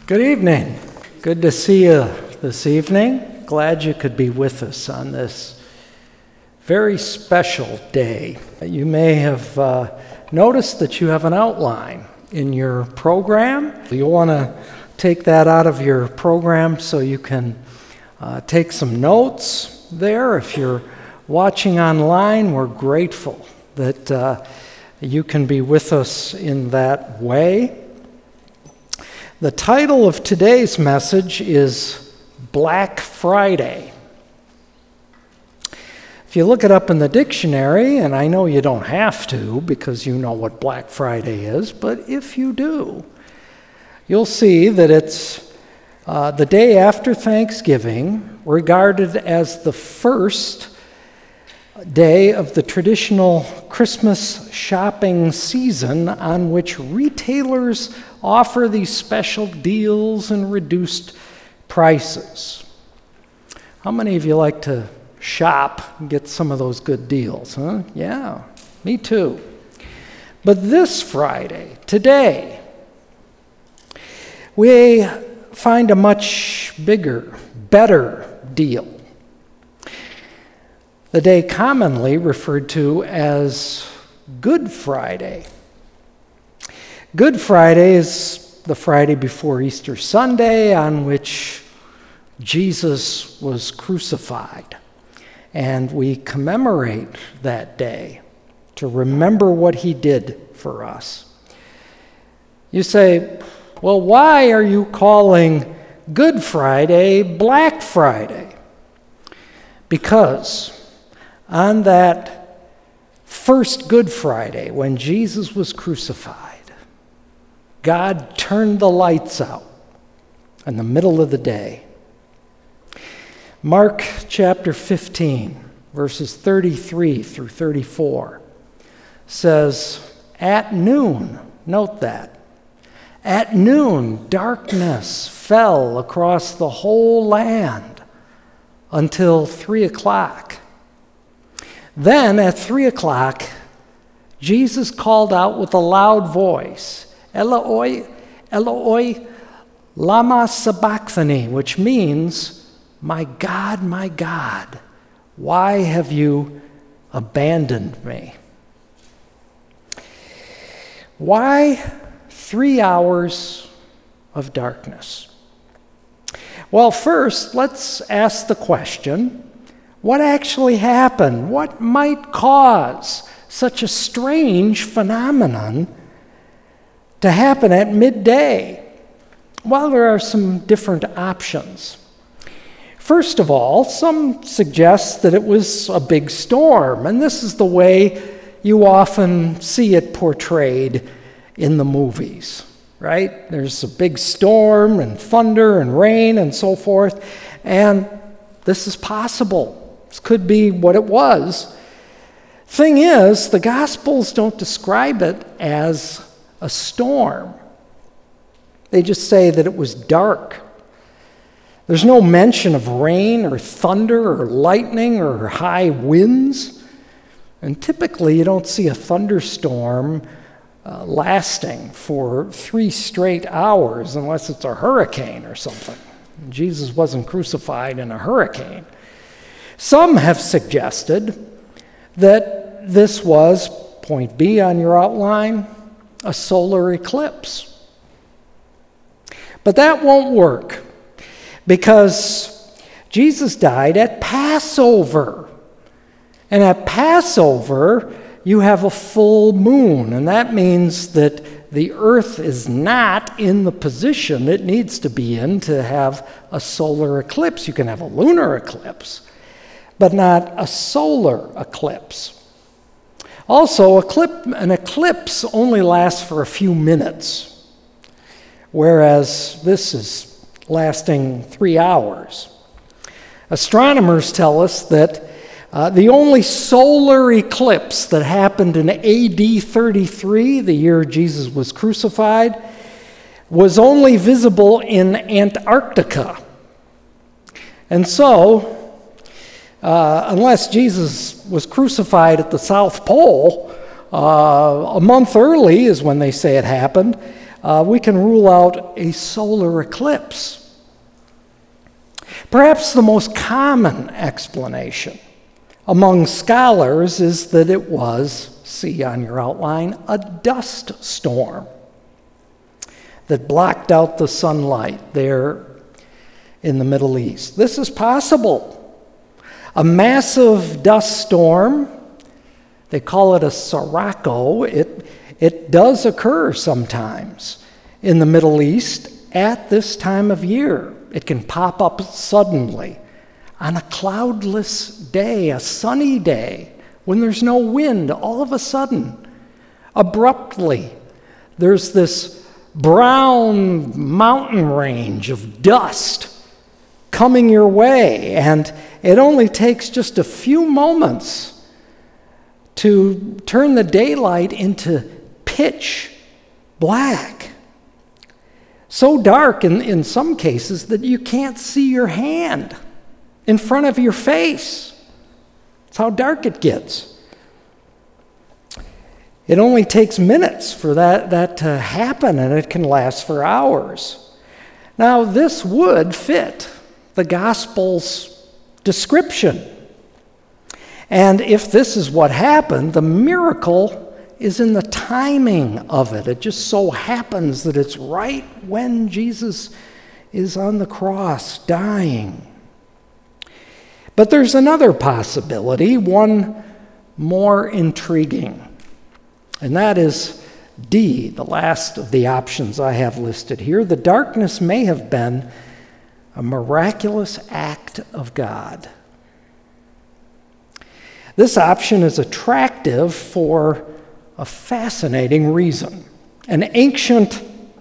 Good evening. Good to see you this evening. Glad you could be with us on this very special day. You may have noticed that you have an outline in your program. You'll want to take that out of your program so you can take some notes there. If you're watching online, we're grateful that you can be with us in that way. The title of today's message is Black Friday. If you look it up in the dictionary, and I know you don't have to because you know what Black Friday is, but if you do, you'll see that it's the day after Thanksgiving, regarded as the first day of the traditional Christmas shopping season on which retailers offer these special deals and reduced prices. How many of you like to shop and get some of those good deals, huh? Yeah, me too. But this Friday, today, we find a much bigger, better deal. The day commonly referred to as Good Friday. Good Friday is the Friday before Easter Sunday on which Jesus was crucified. And we commemorate that day to remember what he did for us. You say, well, why are you calling Good Friday Black Friday? Because on that first Good Friday, when Jesus was crucified, God turned the lights out in the middle of the day. Mark chapter 15, verses 33 through 34 says, at noon, note that, at noon, darkness fell across the whole land until 3 o'clock. Then at 3 o'clock, Jesus called out with a loud voice, Eloi, Eloi, lama sabachthani, which means, my God, why have you abandoned me? Why 3 hours of darkness? Well, first, let's ask the question, what actually happened? What might cause such a strange phenomenon to happen at midday? Well, there are some different options. First of all, some suggest that it was a big storm, and this is the way you often see it portrayed in the movies, right? There's a big storm and thunder and rain and so forth, and this is possible. This could be what it was. Thing is, the Gospels don't describe it as a storm. They just say that it was dark. There's no mention of rain or thunder or lightning or high winds. And typically you don't see a thunderstorm lasting for 3 straight hours unless it's a hurricane or something. Jesus wasn't crucified in a hurricane. Some have suggested that this was, point B on your outline, a solar eclipse. But that won't work because Jesus died at Passover. And at Passover, you have a full moon, and that means that the earth is not in the position it needs to be in to have a solar eclipse. You can have a lunar eclipse, but not a solar eclipse. Also, an eclipse only lasts for a few minutes, whereas this is lasting 3 hours. Astronomers tell us that the only solar eclipse that happened in AD 33, the year Jesus was crucified, was only visible in Antarctica. And so, unless Jesus was crucified at the South Pole, a month early is when they say it happened, we can rule out a solar eclipse. Perhaps the most common explanation among scholars is that it was, see on your outline, a dust storm that blocked out the sunlight there in the Middle East. This is possible. A massive dust storm, they call it a sirocco, it does occur sometimes in the Middle East at this time of year. It can pop up suddenly on a cloudless day, a sunny day, when there's no wind. All of a sudden, abruptly, there's this brown mountain range of dust coming your way, and it only takes just a few moments to turn the daylight into pitch black. So dark in some cases that you can't see your hand in front of your face. That's how dark it gets. It only takes minutes for that to happen, and it can last for hours. Now, this would fit the Gospel's description. And if this is what happened, the miracle is in the timing of it. It just so happens that it's right when Jesus is on the cross dying. But there's another possibility, one more intriguing, and that is D, the last of the options I have listed here. The darkness may have been a miraculous act of God. This option is attractive for a fascinating reason. An ancient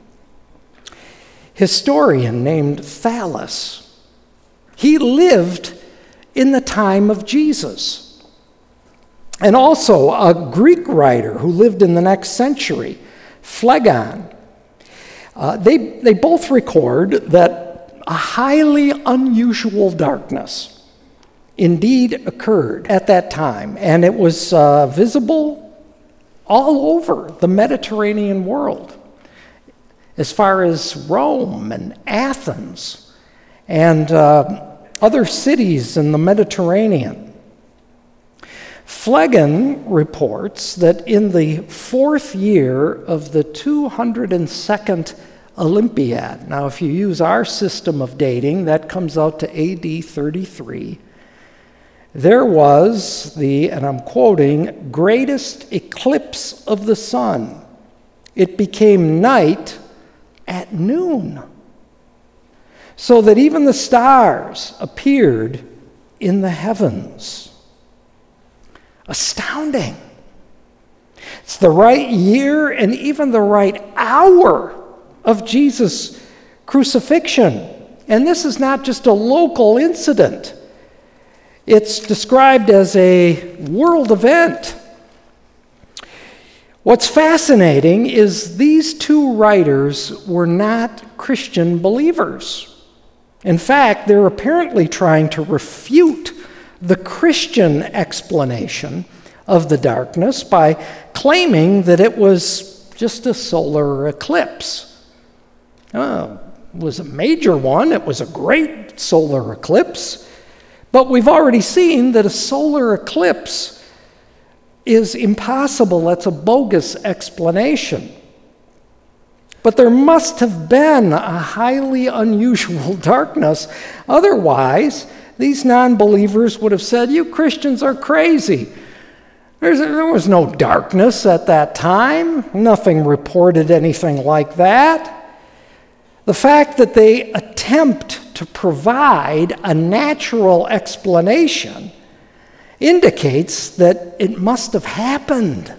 historian named Thallus, he lived in the time of Jesus. And also a Greek writer who lived in the next century, Phlegon. They both record that a highly unusual darkness indeed occurred at that time, and it was visible all over the Mediterranean world, as far as Rome and Athens and other cities in the Mediterranean. Phlegon reports that in the 4th year of the 202nd Olympiad, now if you use our system of dating, that comes out to AD 33, there was the, and I'm quoting, greatest eclipse of the sun. It became night at noon, so that even the stars appeared in the heavens. Astounding. It's the right year and even the right hour of Jesus' crucifixion. And this is not just a local incident. It's described as a world event. What's fascinating is these two writers were not Christian believers. In fact, they're apparently trying to refute the Christian explanation of the darkness by claiming that it was just a solar eclipse. It was a major one. It was a great solar eclipse. But we've already seen that a solar eclipse is impossible. That's a bogus explanation. But there must have been a highly unusual darkness. Otherwise, these non-believers would have said, "You Christians are crazy. There was no darkness at that time. Nothing reported anything like that." The fact that they attempt to provide a natural explanation indicates that it must have happened.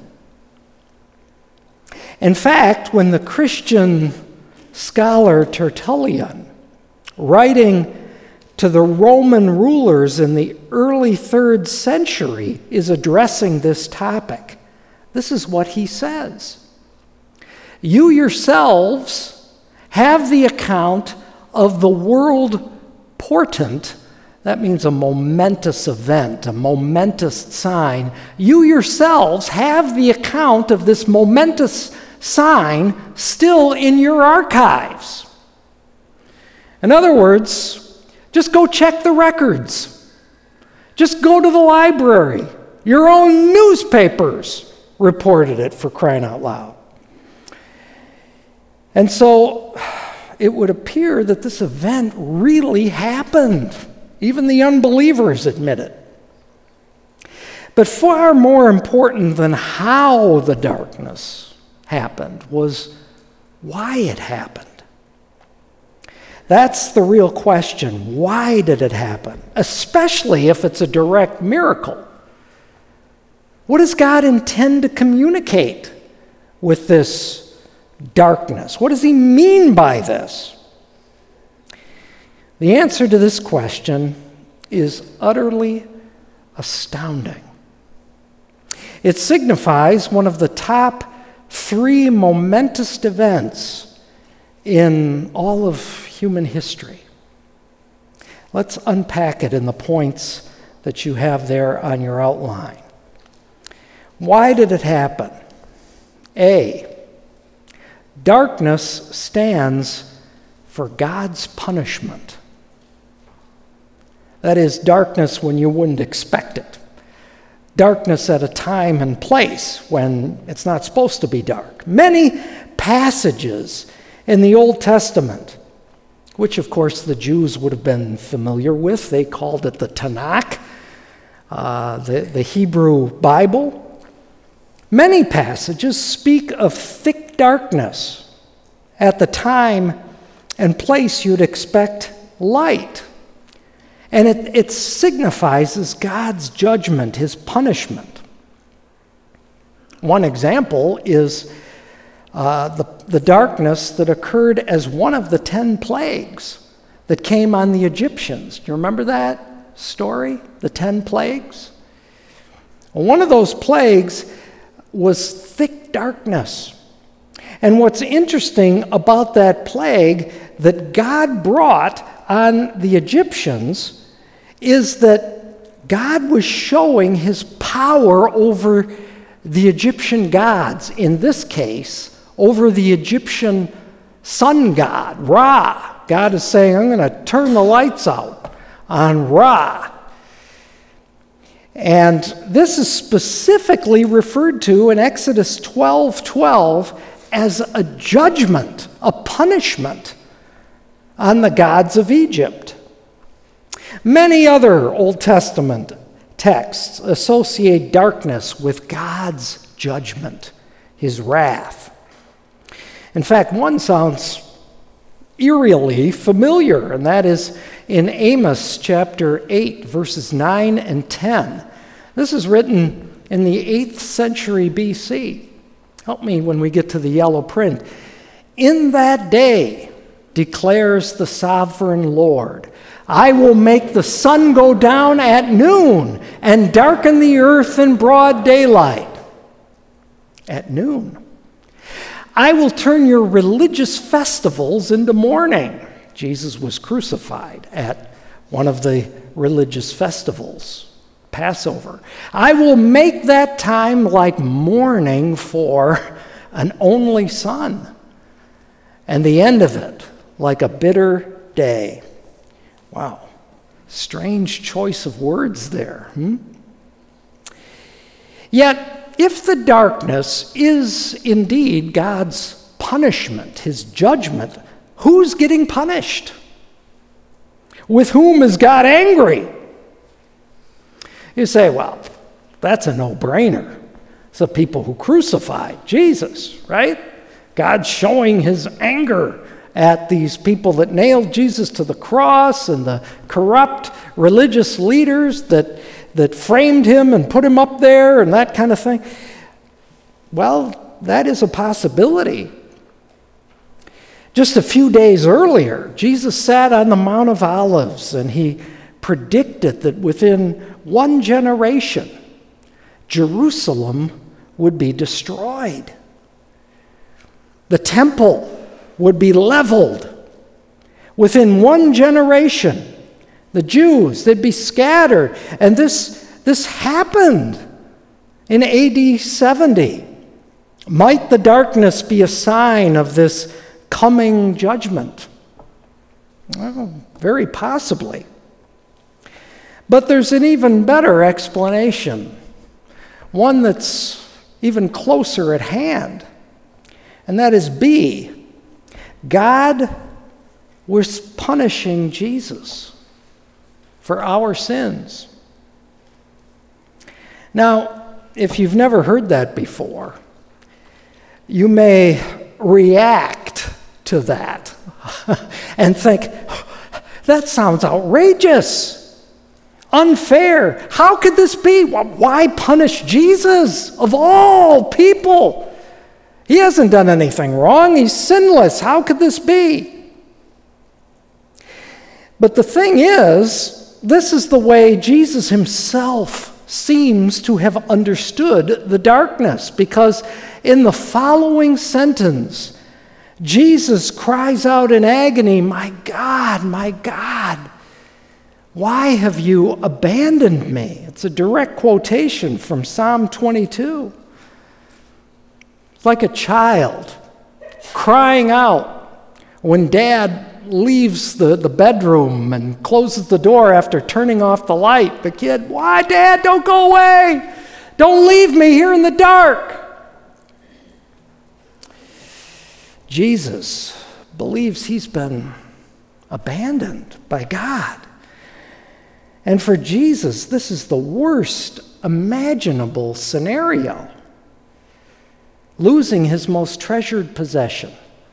In fact, when the Christian scholar Tertullian, writing to the Roman rulers in the early 3rd century, is addressing this topic, this is what he says. "You yourselves have the account of the world portent," that means a momentous event, a momentous sign. "You yourselves have the account of this momentous sign still in your archives. In other words, just go check the records. Just go to the library. Your own newspapers reported it, for crying out loud. And so it would appear that this event really happened. Even the unbelievers admit it. But far more important than how the darkness happened was why it happened. That's the real question. Why did it happen? Especially if it's a direct miracle. What does God intend to communicate with this darkness? What does he mean by this? The answer to this question is utterly astounding. It signifies one of the top 3 momentous events in all of human history. Let's unpack it in the points that you have there on your outline. Why did it happen? A, darkness stands for God's punishment. That is, darkness when you wouldn't expect it. Darkness at a time and place when it's not supposed to be dark. Many passages in the Old Testament, which of course the Jews would have been familiar with. They called it the Tanakh, the Hebrew Bible. Many passages speak of thick darkness at the time and place you'd expect light. And it signifies God's judgment, his punishment. One example is the darkness that occurred as one of the 10 plagues that came on the Egyptians. Do you remember that story, the 10 plagues? Well, one of those plagues was thick darkness. And what's interesting about that plague that God brought on the Egyptians is that God was showing his power over the Egyptian gods, in this case, over the Egyptian sun god, Ra. God is saying, I'm going to turn the lights out on Ra. And this is specifically referred to in Exodus 12:12 as a judgment, a punishment on the gods of Egypt. Many other Old Testament texts associate darkness with God's judgment, his wrath. In fact, one sounds eerily familiar, and that is in Amos chapter 8, verses 9 and 10. This is written in the 8th century BC. Help me when we get to the yellow print. In that day, declares the sovereign Lord, I will make the sun go down at noon and darken the earth in broad daylight. At noon. I will turn your religious festivals into mourning. Jesus was crucified at one of the religious festivals, Passover. I will make that time like mourning for an only son, and the end of it like a bitter day. Wow, strange choice of words there. Yet, if the darkness is indeed God's punishment, his judgment, who's getting punished? With whom is God angry? You say, well, that's a no-brainer. It's the people who crucified Jesus, right? God's showing his anger at these people that nailed Jesus to the cross and the corrupt religious leaders that framed him and put him up there and that kind of thing. Well, that is a possibility. Just a few days earlier, Jesus sat on the Mount of Olives and he predicted that within one generation, Jerusalem would be destroyed. The temple would be leveled. Within one generation, the Jews, they'd be scattered. And this happened in AD 70. Might the darkness be a sign of this coming judgment? Well, very possibly. But there's an even better explanation, one that's even closer at hand, and that is B. God was punishing Jesus for our sins. Now, if you've never heard that before, you may react to that and think, that sounds outrageous, unfair. How could this be? Why punish Jesus of all people? He hasn't done anything wrong. He's sinless. How could this be? But the thing is, this is the way Jesus himself seems to have understood the darkness, because in the following sentence, Jesus cries out in agony, my God, why have you abandoned me?" It's a direct quotation from Psalm 22. It's like a child crying out when dad leaves the bedroom and closes the door after turning off the light. The kid, "Why, Dad? Don't go away. Don't leave me here in the dark." Jesus believes he's been abandoned by God. And for Jesus, this is the worst imaginable scenario. Losing his most treasured possession,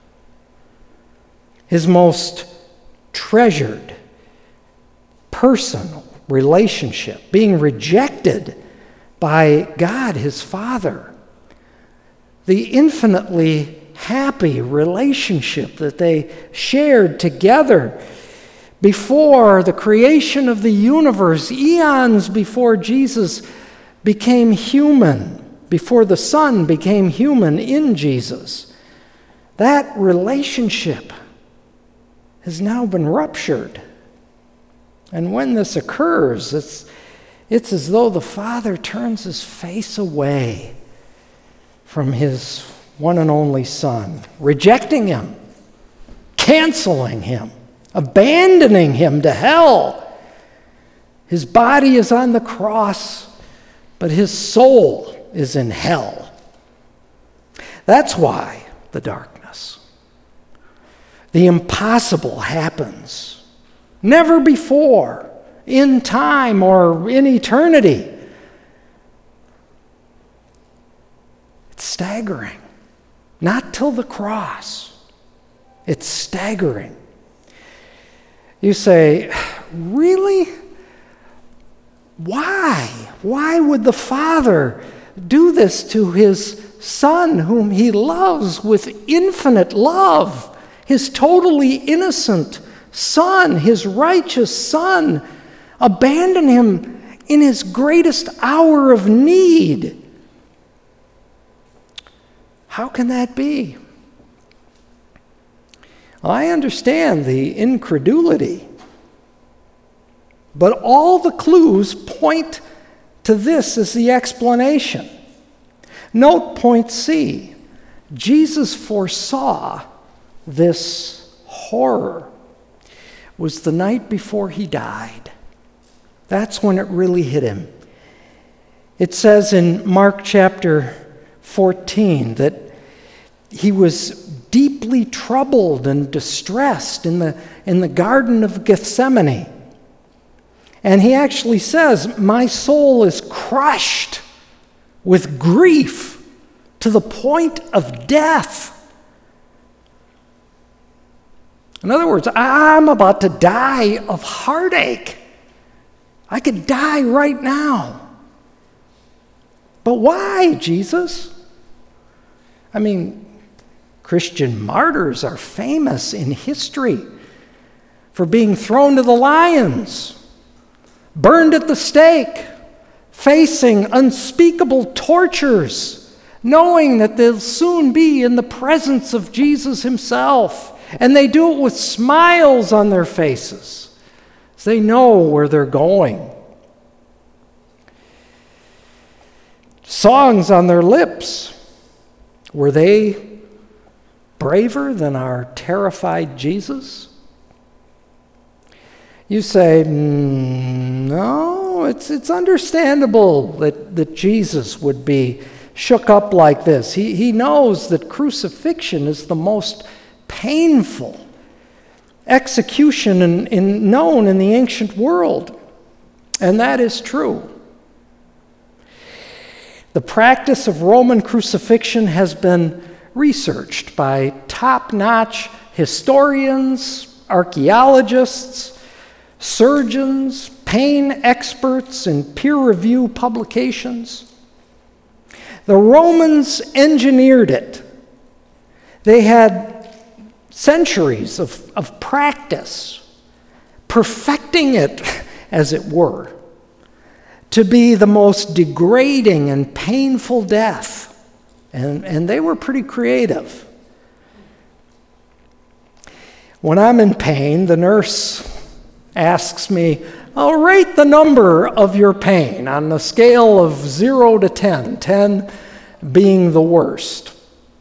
his most treasured personal relationship, being rejected by God, his Father. The infinitely happy relationship that they shared together before the creation of the universe, eons before Jesus became human, before the Son became human in Jesus. That relationship has now been ruptured. And when this occurs, it's as though the Father turns his face away from his one and only Son, rejecting him, canceling him, abandoning him to hell. His body is on the cross, but his soul is in hell. That's why the darkness. The impossible happens. Never before, in time or in eternity. It's staggering. Not till the cross. It's staggering. You say, really? Why? Why would the Father do this to his Son, whom he loves with infinite love? His totally innocent Son, his righteous Son, abandon him in his greatest hour of need. How can that be? I understand the incredulity, but all the clues point to this as the explanation. Note point C. Jesus foresaw this horror. It was the night before he died. That's when it really hit him. It says in Mark chapter 14 that he was deeply troubled and distressed in the Garden of Gethsemane. And he actually says, "My soul is crushed with grief to the point of death." In other words, I'm about to die of heartache. I could die right now. But why, Jesus? I mean, Christian martyrs are famous in history for being thrown to the lions, burned at the stake, facing unspeakable tortures, knowing that they'll soon be in the presence of Jesus himself. And they do it with smiles on their faces, as they know where they're going. Songs on their lips, Were they braver than our terrified Jesus? You say, no, it's understandable that Jesus would be shook up like this. He knows that crucifixion is the most painful execution known in the ancient world. And that is true. The practice of Roman crucifixion has been researched by top-notch historians, archaeologists, surgeons, pain experts, and peer-review publications. The Romans engineered it. They had centuries of practice, perfecting it, as it were, to be the most degrading and painful death. And they were pretty creative. When I'm in pain, the nurse asks me, "I'll rate the number of your pain on the scale of 0 to 10, 10 being the worst."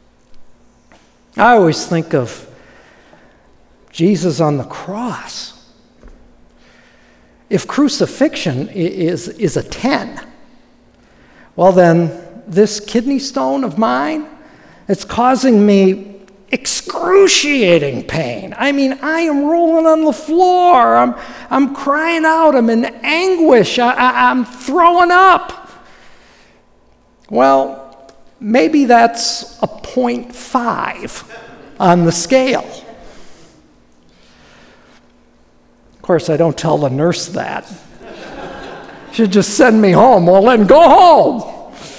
I always think of Jesus on the cross. If crucifixion is a 10, well then, this kidney stone of mine, it's causing me excruciating pain. I mean, I am rolling on the floor. I'm crying out. I'm in anguish. I'm throwing up. Well, maybe that's a 0.5 on the scale. Of course, I don't tell the nurse that. She'd just send me home. Well, then go home.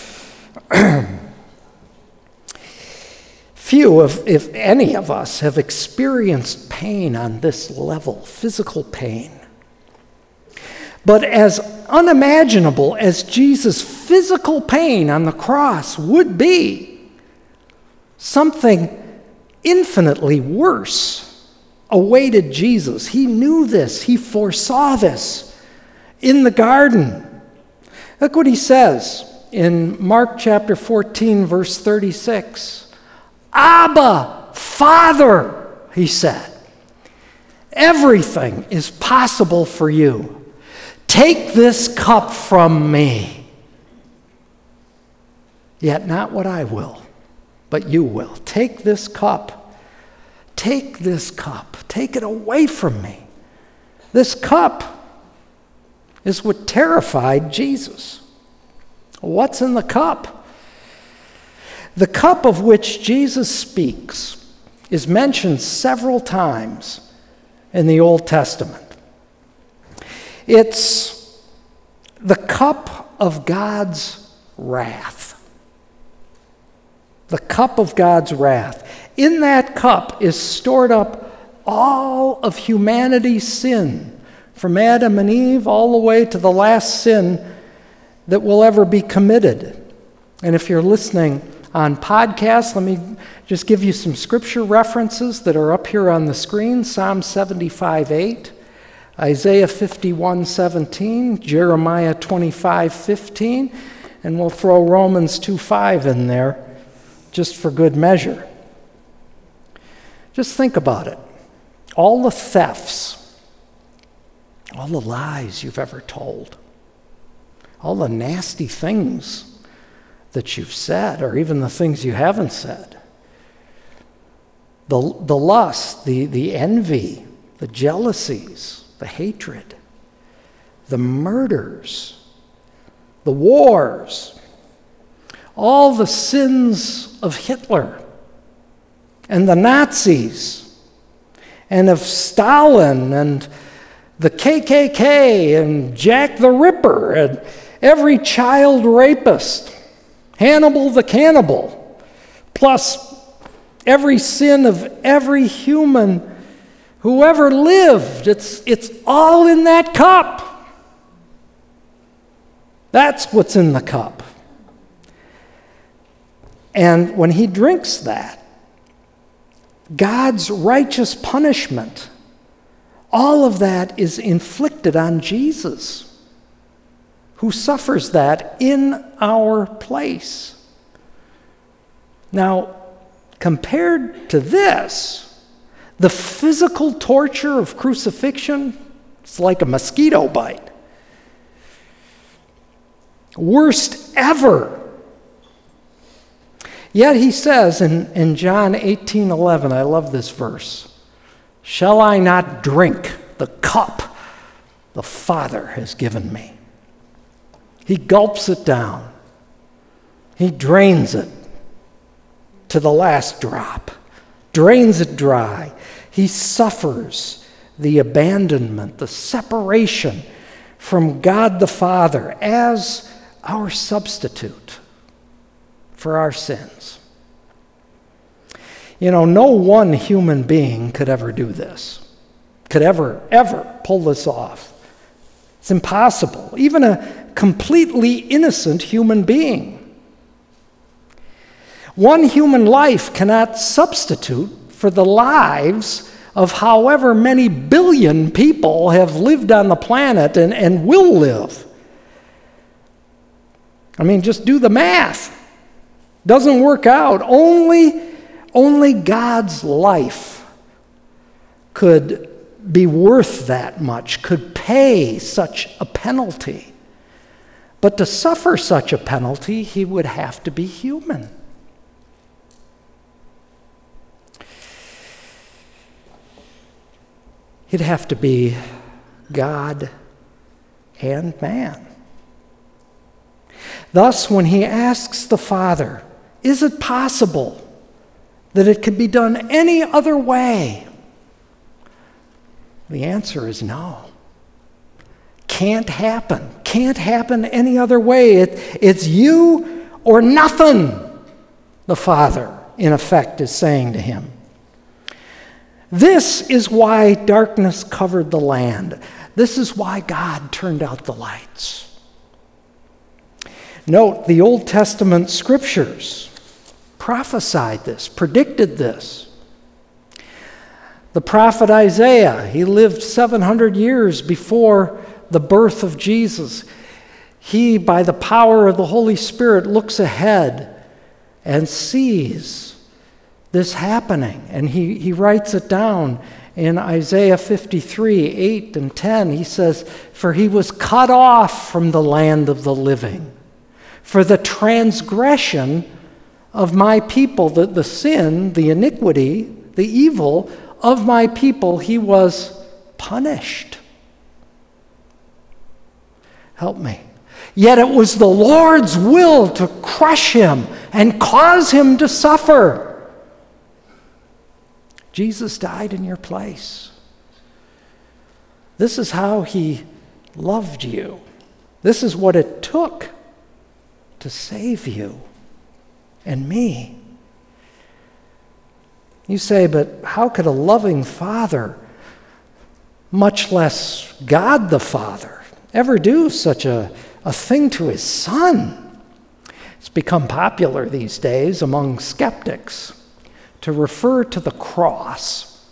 Few, if any of us, have experienced pain on this level, physical pain. But as unimaginable as Jesus' physical pain on the cross would be, something infinitely worse awaited Jesus. He knew this. He foresaw this in the garden. Look what he says in Mark chapter 14, verse 36. "Abba, Father," he said, "everything is possible for you. Take this cup from me. Yet not what I will, but you will. Take this cup. Take this cup. Take it away from me." This cup is what terrified Jesus. What's in the cup? The cup of which Jesus speaks is mentioned several times in the Old Testament. It's the cup of God's wrath. The cup of God's wrath. In that cup is stored up all of humanity's sin, from Adam and Eve all the way to the last sin that will ever be committed. And if you're listening on podcasts, let me just give you some scripture references that are up here on the screen. Psalm 75:8, Isaiah 51:17, Jeremiah 25:15, and we'll throw Romans 2:5 in there just for good measure. Just think about it. All the thefts, all the lies you've ever told, all the nasty things that you've said, or even the things you haven't said. The lust, the envy, the jealousies, the hatred, the murders, the wars, all the sins of Hitler and the Nazis and of Stalin and the KKK and Jack the Ripper and every child rapist, Hannibal the cannibal, plus every sin of every human who ever lived. It's all in that cup. That's what's in the cup. And when he drinks that, God's righteous punishment, all of that is inflicted on Jesus, who suffers that in our place. Now, compared to this, the physical torture of crucifixion, it's like a mosquito bite. Worst ever. Yet he says in John 18:11, I love this verse, "Shall I not drink the cup the Father has given me?" He gulps it down. He drains it to the last drop, drains it dry. He suffers the abandonment, the separation from God the Father as our substitute for our sins. You know, no one human being could ever do this, could ever pull this off. It's impossible. Even a completely innocent human being. One human life cannot substitute for the lives of however many billion people have lived on the planet and will live. I mean, just do the math. Doesn't work out. Only God's life could be worth that much, could pay such a penalty. But to suffer such a penalty, he would have to be human. He'd have to be God and man. Thus, when he asks the Father, is it possible that it could be done any other way? The answer is no. Can't happen. Can't happen any other way. It's you or nothing, the Father, in effect, is saying to him. This is why darkness covered the land. This is why God turned out the lights. Note, the Old Testament scriptures prophesied this, predicted this. The prophet Isaiah, he lived 700 years before the birth of Jesus. He, by the power of the Holy Spirit, looks ahead and sees this happening. And he writes it down in Isaiah 53, 8 and 10. He says, "For he was cut off from the land of the living. For the transgression of my people," the sin, the iniquity, the evil of my people, he was punished. Help me. Yet it was the Lord's will to crush him and cause him to suffer. Jesus died in your place. This is how he loved you. This is what it took to save you and me. You say, but how could a loving father, much less God the Father, ever do such a thing to his son? It's become popular these days among skeptics to refer to the cross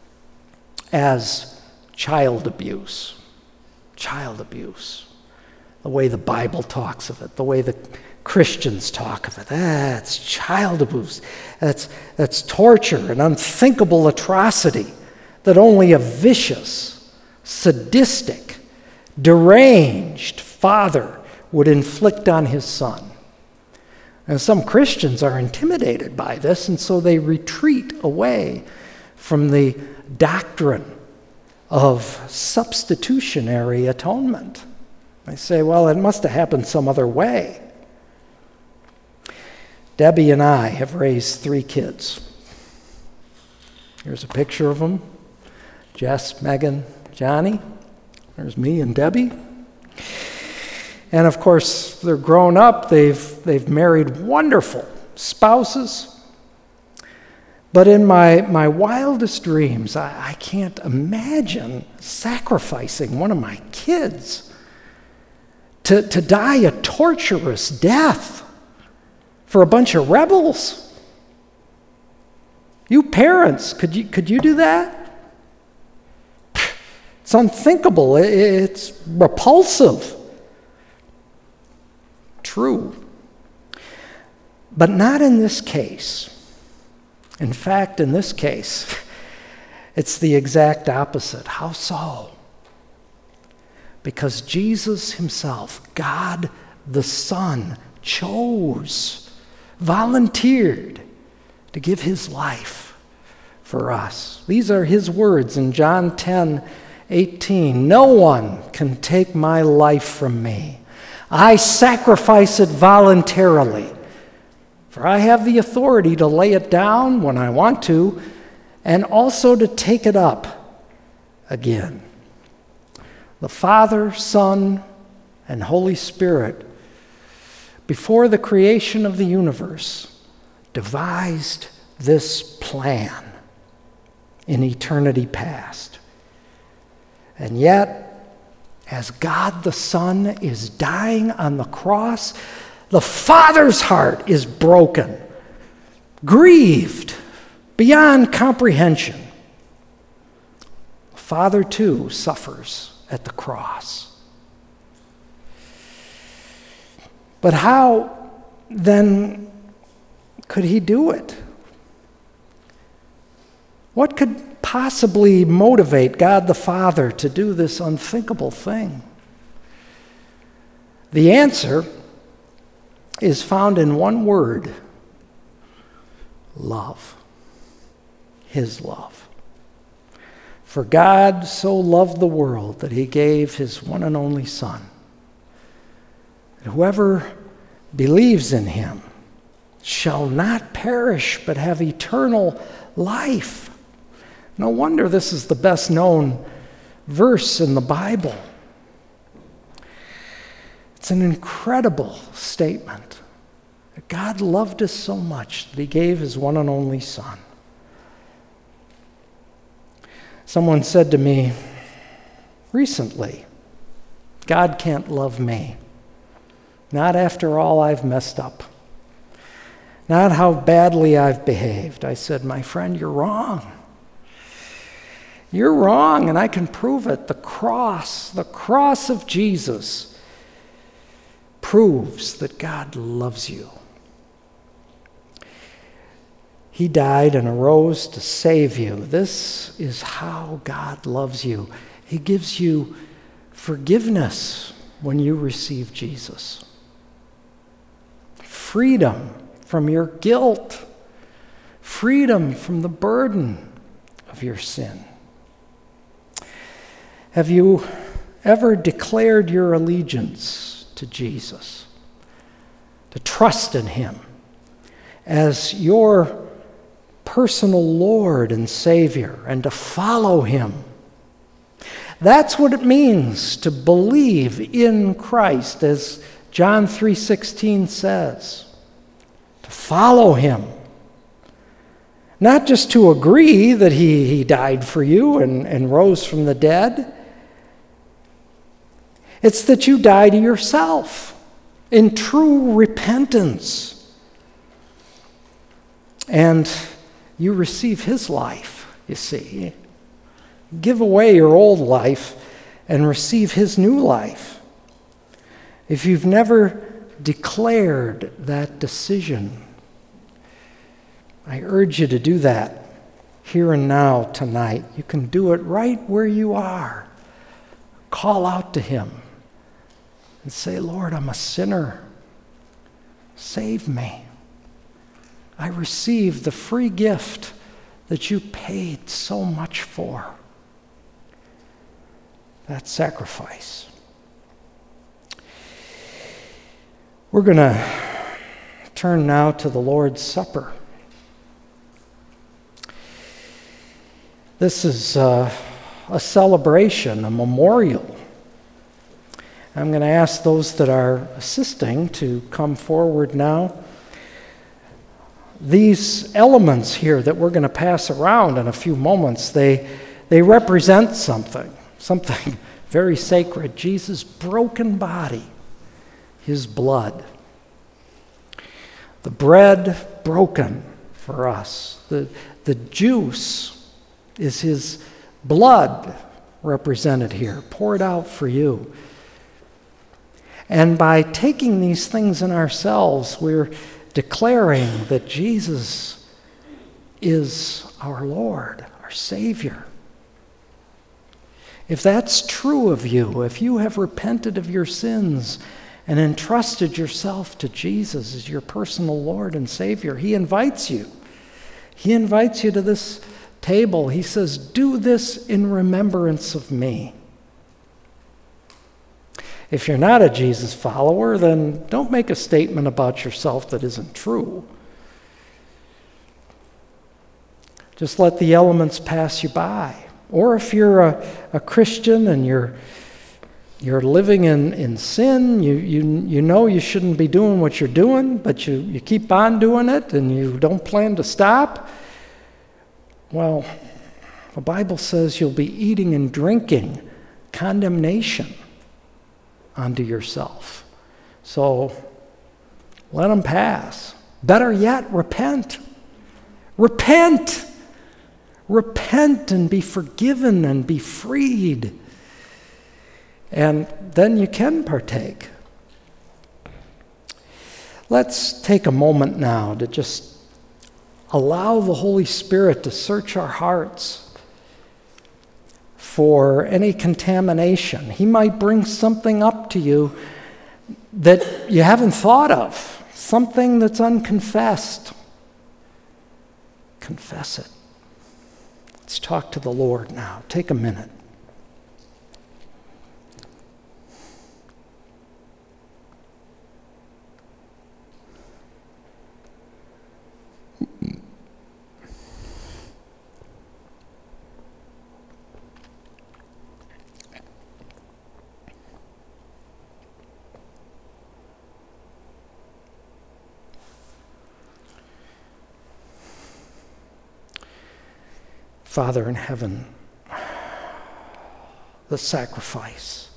as child abuse. Child abuse. The way the Bible talks of it, the way the Christians talk of it. That's child abuse. That's torture, an unthinkable atrocity that only a vicious, sadistic, deranged father would inflict on his son. And some Christians are intimidated by this, and so they retreat away from the doctrine of substitutionary atonement. They say, well, it must have happened some other way. Debbie and I have raised 3 kids. Here's a picture of them. Jess, Megan, Johnny. There's me and Debbie. And of course, they're grown up. They've married wonderful spouses. But in my wildest dreams, I can't imagine sacrificing one of my kids to die a torturous death for a bunch of rebels. You parents, could you do that? It's unthinkable. It's repulsive. True. But not in this case. In fact, in this case, it's the exact opposite. How so? Because Jesus himself, God the Son, chose, volunteered to give his life for us. These are his words in John 10:18. No one can take my life from me. I sacrifice it voluntarily. For I have the authority to lay it down when I want to, and also to take it up again. The Father, Son, and Holy Spirit, before the creation of the universe, devised this plan in eternity past. And yet, as God the Son is dying on the cross, the Father's heart is broken, grieved beyond comprehension. The Father, too, suffers at the cross. But how, then, could he do it? What could possibly motivate God the Father to do this unthinkable thing? The answer is found in one word: love. His love. For God so loved the world that he gave his one and only Son. Whoever believes in him shall not perish but have eternal life. No wonder this is the best known verse in the Bible. It's an incredible statement. God loved us so much that he gave his one and only Son. Someone said to me recently, God can't love me. Not after all I've messed up. Not how badly I've behaved. I said, my friend, you're wrong. You're wrong, and I can prove it. The cross of Jesus proves that God loves you. He died and arose to save you. This is how God loves you. He gives you forgiveness when you receive Jesus. Freedom from your guilt. Freedom from the burden of your sin. Have you ever declared your allegiance to Jesus? To trust in him as your personal Lord and Savior, and to follow him. That's what it means to believe in Christ, as John 3:16 says. To follow him. Not just to agree that he died for you and rose from the dead. It's that you die to yourself in true repentance. And you receive his life, you see. Give away your old life and receive his new life. If you've never declared that decision, I urge you to do that here and now tonight. You can do it right where you are. Call out to him and say, Lord, I'm a sinner. Save me. I receive the free gift that you paid so much for. That sacrifice. We're going to turn now to the Lord's Supper. This is a celebration, a memorial. I'm going to ask those that are assisting to come forward now. These elements here that we're going to pass around in a few moments, they represent something very sacred. Jesus' broken body, his blood. The bread broken for us. The juice is his blood represented here, poured out for you. And by taking these things in ourselves, we're declaring that Jesus is our Lord, our Savior. If that's true of you, if you have repented of your sins and entrusted yourself to Jesus as your personal Lord and Savior, He invites you. He invites you to this table. He says, "Do this in remembrance of me." If you're not a Jesus follower, then don't make a statement about yourself that isn't true. Just let the elements pass you by. Or if you're a Christian and you're living in sin, you know you shouldn't be doing what you're doing, but you keep on doing it and you don't plan to stop, well, the Bible says you'll be eating and drinking condemnation onto yourself. So let them pass. Better yet, repent. Repent! Repent and be forgiven and be freed. And then you can partake. Let's take a moment now to just allow the Holy Spirit to search our hearts for any contamination. He might bring something up to you that you haven't thought of, something that's unconfessed. Confess it. Let's talk to the Lord now. Take a minute. Father in heaven, the sacrifice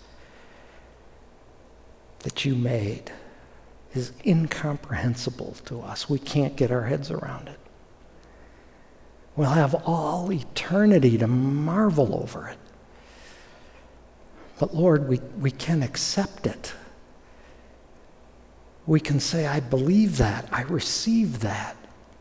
that you made is incomprehensible to us. We can't get our heads around it. We'll have all eternity to marvel over it. But Lord, we can accept it. We can say, I believe that. I receive that.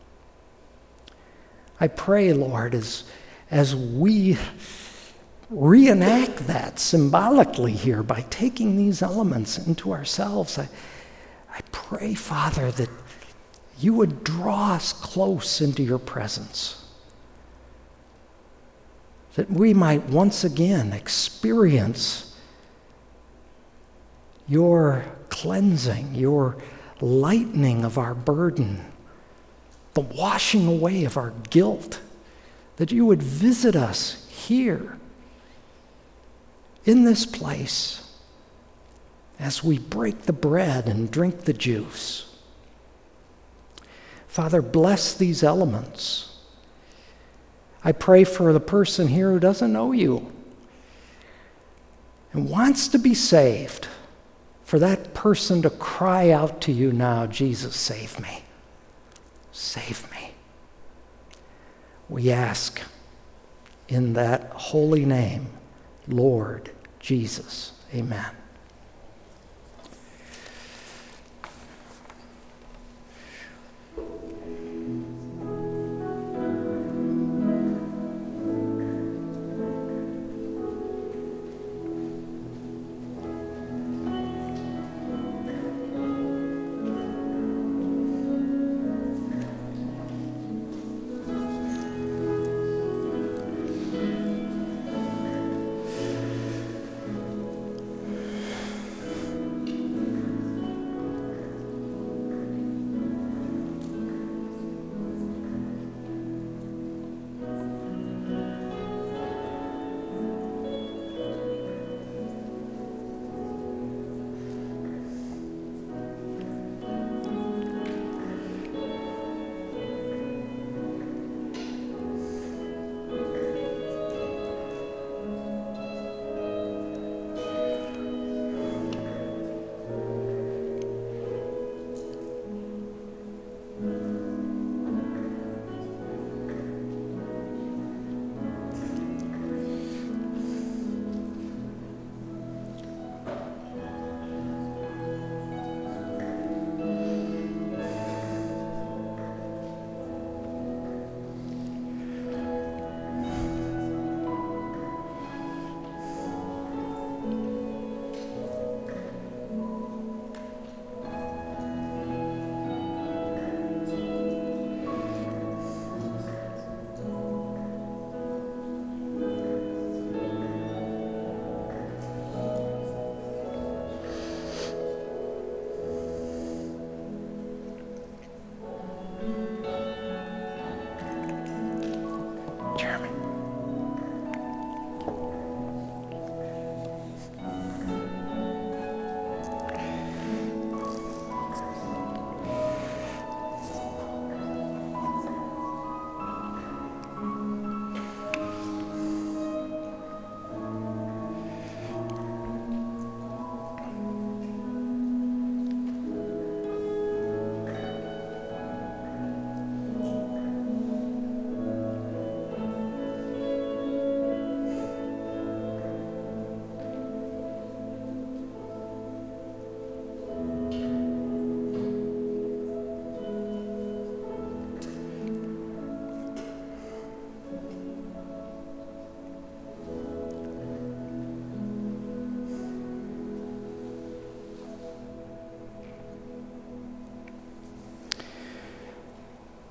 I pray, Lord, as we reenact that symbolically here by taking these elements into ourselves, I pray, Father, that you would draw us close into your presence, that we might once again experience your cleansing, your lightening of our burden, the washing away of our guilt, that you would visit us here in this place as we break the bread and drink the juice. Father, bless these elements. I pray for the person here who doesn't know you and wants to be saved, for that person to cry out to you now, Jesus, save me. Save me. We ask in that holy name, Lord Jesus. Amen.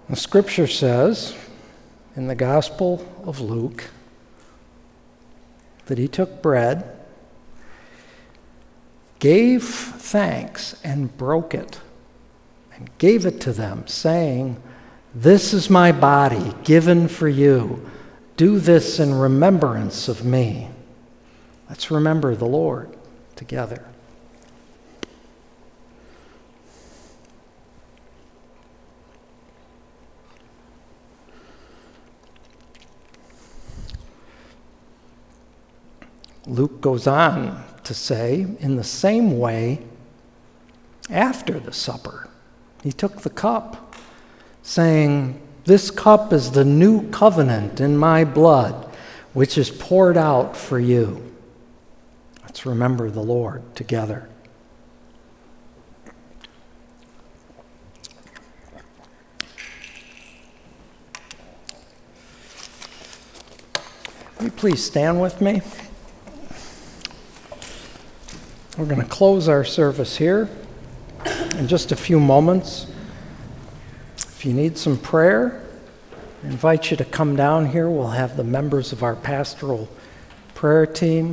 The scripture says in the Gospel of Luke that he took bread, gave thanks, and broke it, and gave it to them, saying, "This is my body given for you. Do this in remembrance of me." Let's remember the Lord together. Luke goes on to say, in the same way, after the supper, he took the cup, saying, "This cup is the new covenant in my blood, which is poured out for you." Let's remember the Lord together. Will you please stand with me? We're going to close our service here in just a few moments. If you need some prayer, I invite you to come down here. We'll have the members of our pastoral prayer team.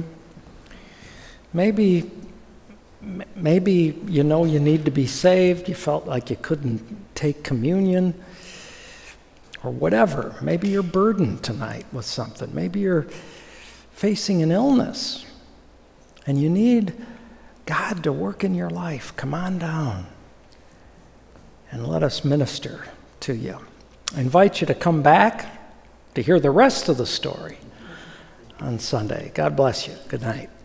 Maybe you know you need to be saved. You felt like you couldn't take communion or whatever. Maybe you're burdened tonight with something. Maybe you're facing an illness and you need God to work in your life. Come on down and let us minister to you. I invite you to come back to hear the rest of the story on Sunday. God bless you. Good night.